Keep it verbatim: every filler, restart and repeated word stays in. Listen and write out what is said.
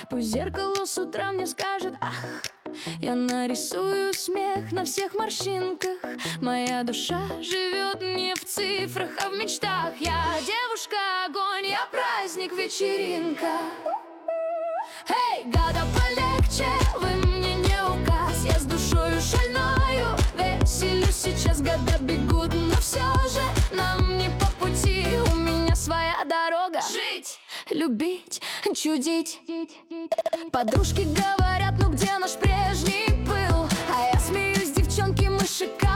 Пусть зеркало с утра мне скажет ах. Я нарисую смех на всех морщинках. Моя душа живет не в цифрах, а в мечтах. Я девушка-огонь, я праздник, вечеринка. Эй, гада, полегче, вы мне не указ. Я с душою шальною веселюсь сейчас. Года бегут, но все же нам не по пути. У меня своя дорога. Жить, любить, чудить. Подружки говорят, ну где наш прежний пыл? А я смеюсь, девчонки, мы шикарные.